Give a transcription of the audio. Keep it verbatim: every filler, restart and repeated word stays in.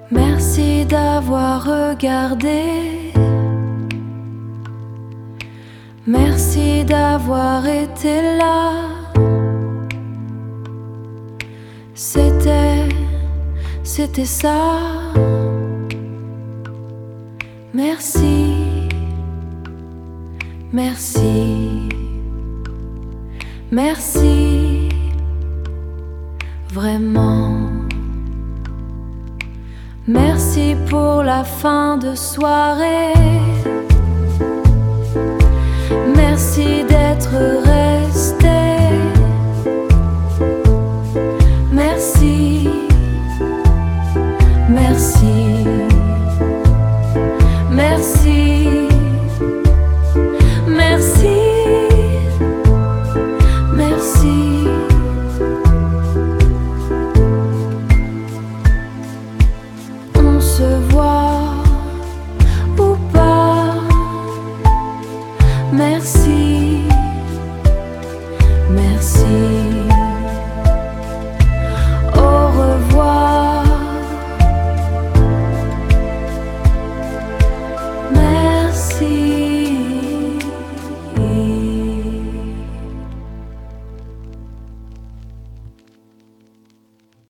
Merci d'avoir regardé. Merci d'avoir été là. C'était, c'était ça. Merci, merci, merci, vraiment. Merci pour la fin de soirée. Merci d'être resté. Merci, merci, merci, merci, merci. On se voit ou pas. Merci, merci.